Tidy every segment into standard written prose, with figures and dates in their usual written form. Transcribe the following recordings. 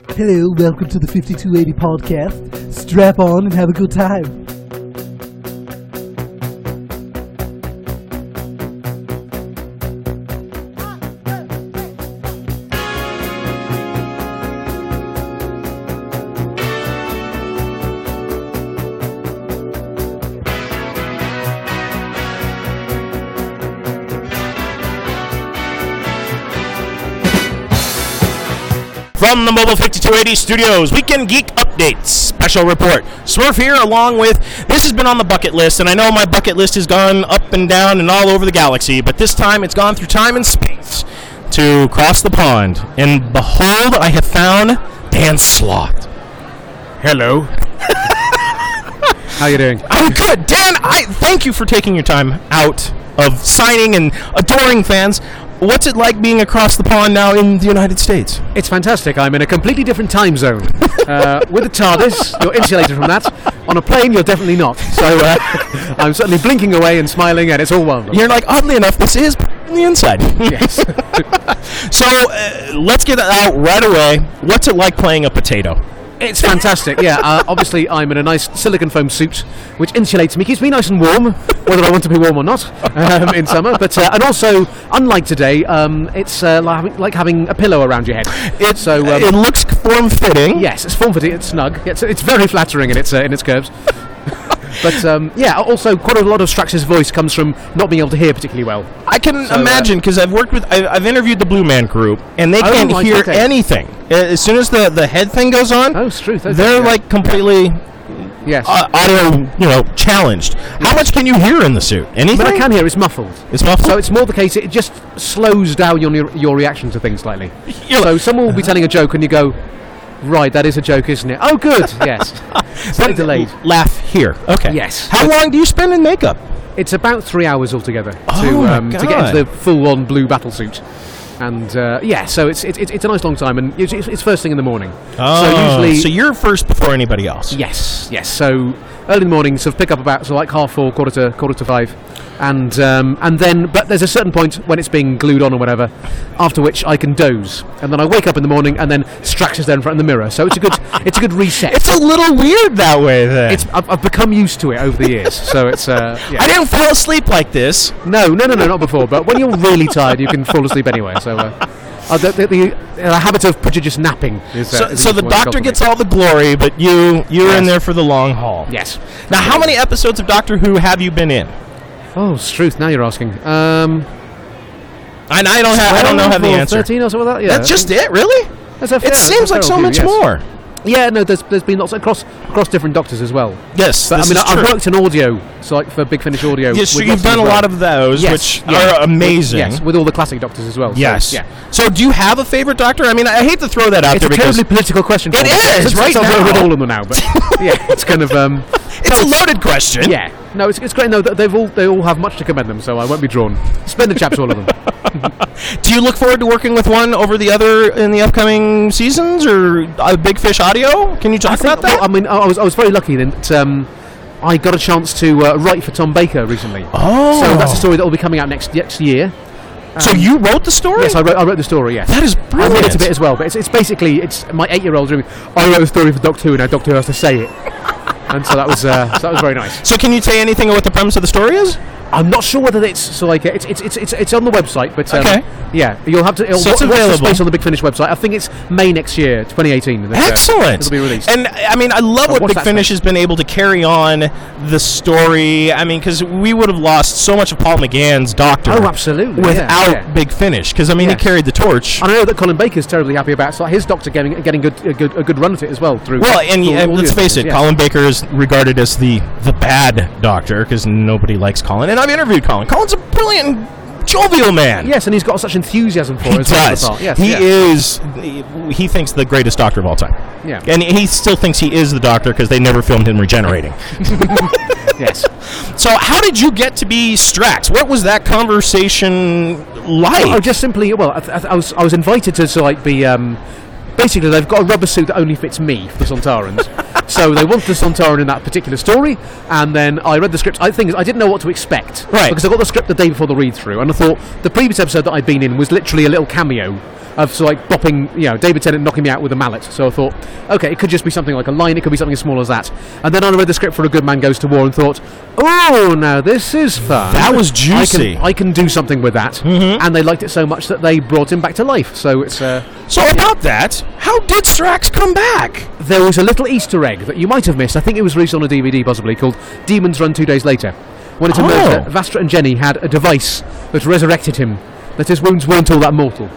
Hello, welcome to the 5280 podcast. Strap on and have a good time. From the Mobile 5280 Studios, Weekend Geek Updates Special Report. Smurf here, along with, this has been on the bucket list, and I know my bucket list has gone up and down and all over the galaxy, but this time it's gone through time and space to cross the pond. And behold, I have found Dan Slott. Hello. How you doing? I'm good. Dan, I thank you for taking your time out of signing and adoring fans. What's it like being across the pond now in the United States? It's fantastic. I'm in a completely different time zone. With the TARDIS, you're insulated from that. On a plane, you're definitely not. So I'm certainly blinking away and smiling, and it's all wonderful. You're like, oddly enough, this is on the inside. Yes. So let's get it out right away. What's it like playing a potato? It's fantastic, yeah. Obviously, I'm in a nice silicon foam suit, which insulates me, keeps me nice and warm, whether I want to be warm or not, in summer. But and also, unlike today, it's like having a pillow around your head. It looks form-fitting. Yes, it's form-fitting. It's snug. It's very flattering in its curves. But also quite a lot of Strax's voice comes from not being able to hear particularly well. I can imagine, because I've interviewed the Blue Man Group, and they can't hear anything. As soon as the head thing goes on, it's true. They're like completely audio, challenged. How much can you hear in the suit? Anything? But I can hear. It's muffled. It's muffled. So it's more the case. It just slows down your reaction to things slightly. So someone will be telling a joke, and you go, right, that is a joke, isn't it? Oh, good. Yes. Slightly delayed. Laugh here. Okay. Yes. How long do you spend in makeup? It's about 3 hours altogether to get into the full-on blue battle suit. And so it's a nice long time, and it's first thing in the morning. Oh, so you're first before anybody else. Yes. So early in the morning, sort of pick up about like 4:30, quarter to 5, and then but there's a certain point when it's being glued on or whatever, after which I can doze, and then I wake up in the morning, and then Strax is there in front of the mirror. So it's a good reset. It's a little weird that way. Then I've become used to it over the years. So it's I didn't fall asleep like this. No, not before. But when you're really tired, you can fall asleep anyway. So the habit of prodigious napping is so the doctor gets all the glory, but you're in there for the long haul. Yes. Now, how many episodes of Doctor Who have you been in? Oh, Struth, now you're asking. And I don't know the answer. 13 or something like that. Yeah. That's just it, really? It seems like so much more. Yeah, no, there's been lots across different doctors as well. Yes, but I've worked in audio, so like for Big Finish Audio. Yes, so you've done a lot of those, which are amazing. Yes, with all the classic doctors as well. Yes. So, so do you have a favorite doctor? I mean, I hate to throw that out there because it's a terribly political question. It is, right now. With all of them now, but yeah, it's kind of it's a loaded question. Yeah, no, it's great. No, they all have much to commend them, so I won't be drawn. Splendid chaps, all of them. Do you look forward to working with one over the other in the upcoming seasons, or Big Fish Audio? Can you talk about that? Well, I mean, I was very lucky that I got a chance to write for Tom Baker recently. Oh, so that's a story that will be coming out next year. So you wrote the story? Yes, I wrote the story. Yes, that is brilliant. I read it a bit as well, but it's basically my 8-year-old dream. I wrote a story for Doctor Who, and now Doctor Who has to say it, and so that was very nice. So can you say anything of what the premise of the story is? I'm not sure whether it's on the website, but okay. Yeah, you'll have to. So it's available. Space on the Big Finish website. I think it's May next year, 2018. Excellent. It'll be released. And I mean, I love what Big Finish has been able to carry on the story. I mean, because we would have lost so much of Paul McGann's Doctor. Oh, absolutely. Without Big Finish, because I mean, he carried the torch. And I know that Colin Baker's terribly happy about his Doctor getting a good run at it as well. Let's face it, Colin Baker is regarded as the bad Doctor because nobody likes Colin, and I've interviewed Colin. Colin's a brilliant, jovial man. Yes, and he's got such enthusiasm for it. He does. Yes, he is. He thinks the greatest Doctor of all time. Yeah, and he still thinks he is the Doctor because they never filmed him regenerating. Yes. So, how did you get to be Strax? What was that conversation like? Oh, just simply. Well, I was invited to be basically they've got a rubber suit that only fits me for the Sontarans. So they wanted the Sontaran in that particular story, and then I read the script. I didn't know what to expect, Right. because I got the script the day before the read-through, and I thought the previous episode that I'd been in was literally a little cameo of bopping, David Tennant knocking me out with a mallet. So I thought, okay, it could just be something like a line, it could be something as small as that. And then I read the script for A Good Man Goes to War and thought, oh, now this is fun. That was juicy. I can do something with that. Mm-hmm. And they liked it so much that they brought him back to life. So it's So about that, how did Strax come back? there was a little Easter egg that you might have missed. I think it was released on a DVD possibly, called Demons Run 2 Days Later, when it emerged that Vastra and Jenny had a device that resurrected him, that his wounds weren't all that mortal.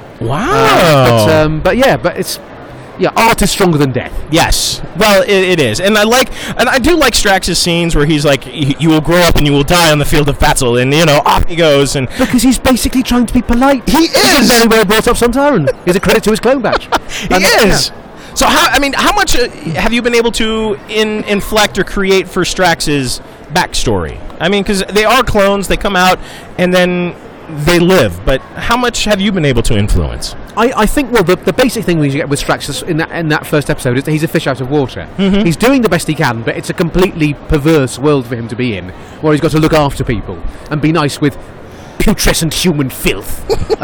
Wow. But it's art is stronger than death. Yes. Well, it is. And I do like Strax's scenes where he's like, you will grow up and you will die on the field of battle, and off he goes. And Because he's basically trying to be polite. He He's is. a very well brought up Sontaran. He's a credit to his clone badge. he is. So how much have you been able to inflect or create for Strax's backstory? I mean, because they are clones, they come out and then they live. But how much have you been able to influence? I think, well, the basic thing we get with Strax in that first episode is that he's a fish out of water. Mm-hmm. He's doing the best he can, but it's a completely perverse world for him to be in, where he's got to look after people and be nice with putrescent human filth,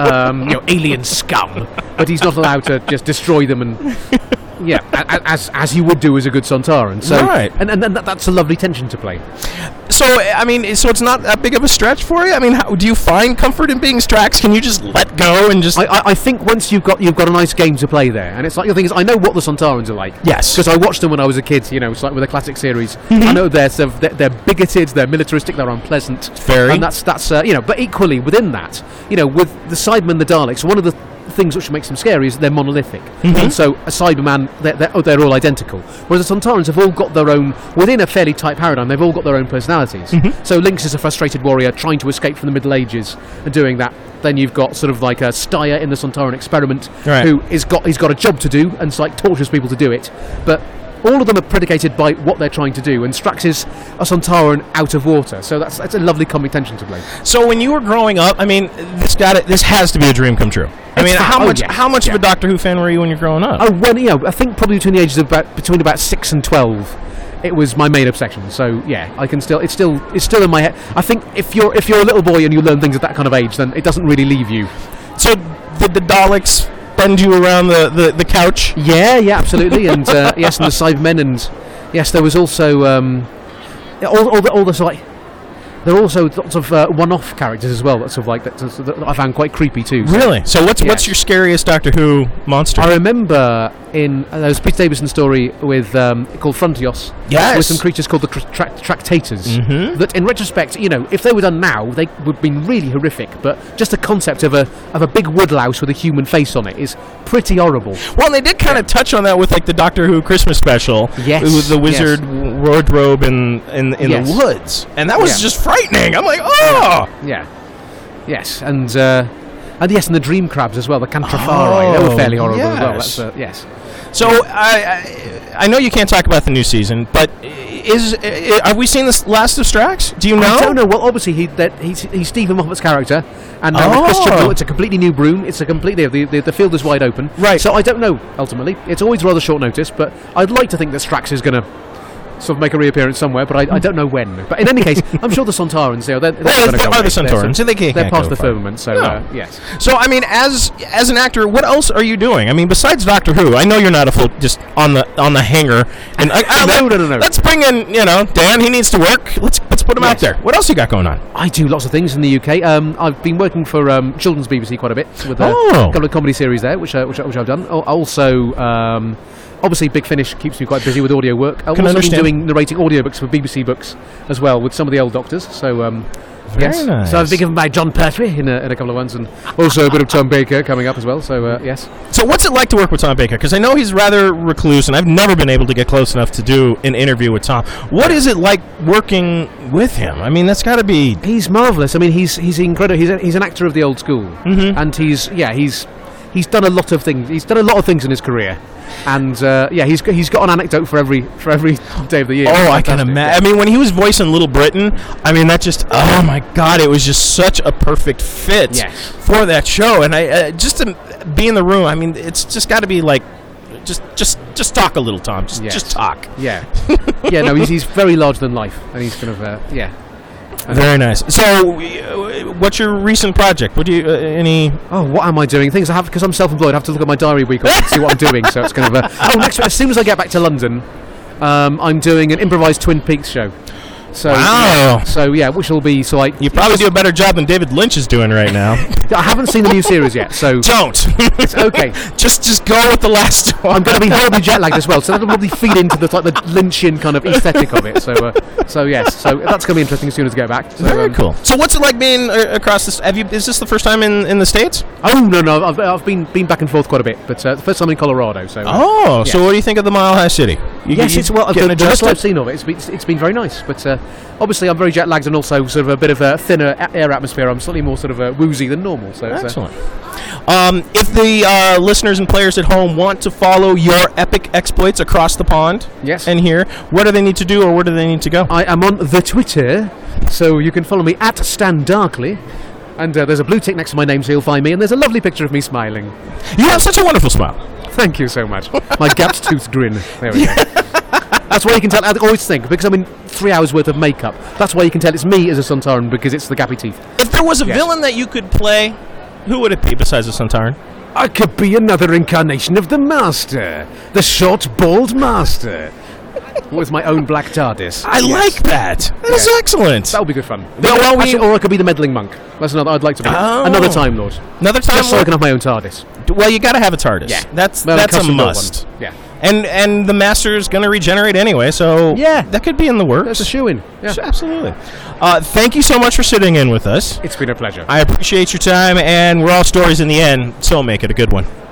alien scum, but he's not allowed to just destroy them and... Yeah, as he would do as a good Sontaran. So, right. And that's a lovely tension to play. So, I mean, so it's not that big of a stretch for you? I mean, how, do you find comfort in being Strax? Can you just let go and just... I think once you've got a nice game to play there, and it's like, the thing is, I know what the Sontarans are like. Yes. Because I watched them when I was a kid, it's like with the classic series. I know they're bigoted, they're militaristic, they're unpleasant. Very. And that's but equally within that, with the Cybermen, the Daleks, one of the things which makes them scary is they're monolithic. And so a Cyberman, they're all identical. Whereas the Sontarans have all got their own, within a fairly tight paradigm, they've all got their own personalities. So Lynx is a frustrated warrior trying to escape from the Middle Ages and doing that. Then you've got sort of like a Steyr in the Sontaran experiment, Right. who he's got a job to do and tortures people to do it. But all of them are predicated by what they're trying to do, and Strax is a Sontaran out of water. So that's a lovely comic tension to play. So when you were growing up, I mean, this has to be a dream come true. I mean, how much of a Doctor Who fan were you when you're growing up? Oh, I think probably between the ages of about 6 and 12, it was my main obsession. So yeah, I can still it's still in my head. I think if you're a little boy and you learn things at that kind of age, then it doesn't really leave you. So did the Daleks bend you around the couch? Yeah, absolutely. And yes, and the Cybermen, and yes, there was also all the sort of, there are also lots of one-off characters as well. That's sort of like that I found quite creepy too. So. Really? So what's your scariest Doctor Who monster? I remember in there was a Peter Davison story with called Frontios. Yes. With some creatures called the Tractators. Mm-hmm. That in retrospect, if they were done now, they would have been really horrific. But just the concept of a big woodlouse with a human face on it is pretty horrible. Well, and they did kind of touch on that with like the Doctor Who Christmas special. Yes. With the wizard wardrobe in Yes. the woods, and that was Yeah. just frightening. I'm like, oh. Yeah. Yes, and yes, and the dream crabs as well, the Cantrafari, they were fairly horrible as well. Yes. That's, yes. So I know you can't talk about the new season, but have we seen the last of Strax? Do you know? I don't know. Well, obviously he's Stephen Moffat's character, and with Chris Chibnall, it's a completely new broom. It's a completely the field is wide open. Right. So I don't know. Ultimately, it's always rather short notice, but I'd like to think that Strax is going to sort of make a reappearance somewhere, but I don't know when. But in any case, I'm sure the Sontarans, they're going to go. They are the Sontarans, so they can't They're past go the far. firmament. So No. yes. So I mean, as an actor, what else are you doing? I mean, besides Doctor Who, I know you're not a full just on the hanger. And No. Let's bring in Dan. He needs to work. Let's put him out there. What else you got going on? I do lots of things in the UK. I've been working for Children's BBC quite a bit with a Oh. couple of comedy series there, which I've done. Also, obviously, Big Finish keeps me quite busy with audio work. I've also understand. been doing narrating audiobooks for BBC Books as well with some of the old Doctors. So, yes. nice. So I've been given by John Pertwee in a couple of ones, and also a bit of Tom Baker coming up as well. So, yes. So what's it like to work with Tom Baker? Because I know he's rather recluse, and I've never been able to get close enough to do an interview with Tom. What is it like working with him? I mean, that's got to be... He's marvellous. I mean, he's incredible. He's an actor of the old school, and he's done a lot of things. He's done a lot of things in his career, and he's got an anecdote for every day of the year. Oh, I can imagine. I mean, when he was voicing Little Britain, I mean, that just, oh my God, it was just such a perfect fit Yes. for that show. And I just to be in the room, I mean, it's just got to be like Just talk a little, Tom. Just talk. Yeah. Yeah, no, he's very larger than life, and he's kind of, yeah. Very nice. So, what's your recent project? What do you, any... Oh, what am I doing? Things I have, because I'm self-employed, I have to look at my diary week and see what I'm doing, so it's kind of next week, as soon as I get back to London, I'm doing an improvised Twin Peaks show. So, wow. Which will be, you probably do a better job than David Lynch is doing right now. I haven't seen the new series yet, so... Don't! It's okay. Just go with the last one. I'm going to be horribly jet-lagged as well, so that'll probably feed into the Lynchian kind of aesthetic of it. So yes, so that's going to be interesting as soon as I get back. So, very cool. So what's it like being across this... Is this the first time in the States? Oh, no, I've been back and forth quite a bit, but the first time in Colorado. So. So what do you think of the Mile High City? The best I've seen of it, it's been very nice, but obviously I'm very jet-lagged and also sort of a bit of a thinner air atmosphere. I'm slightly more sort of woozy than normal. So excellent. If the listeners and players at home want to follow your epic exploits across the pond, and here, what do they need to do, or where do they need to go? I am on the Twitter, so you can follow me at Stan Darkly. And there's a blue tick next to my name, so you'll find me. And there's a lovely picture of me smiling. You have such a wonderful smile. Thank you so much. My gapped-toothed grin. There we go. That's why you can tell. I always think, because I'm in 3 hours worth of makeup, that's why you can tell it's me as a Sontaran, because it's the gappy teeth. If there was a villain that you could play, who would it be besides a Sontaran? I could be another incarnation of the Master. The short, bald Master. With my own black TARDIS. I like that. That is excellent. That would be good fun. Or I could be the meddling monk. That's another. I'd like to be another Time Lord. Another Time Lord? Just so I can have my own TARDIS. Well, you got to have a TARDIS. Yeah. That's a must. Yeah. And the Master's going to regenerate anyway, so that could be in the works. That's a shoo-in. Yeah. Absolutely. Thank you so much for sitting in with us. It's been a pleasure. I appreciate your time, and we're all stories in the end, so make it a good one.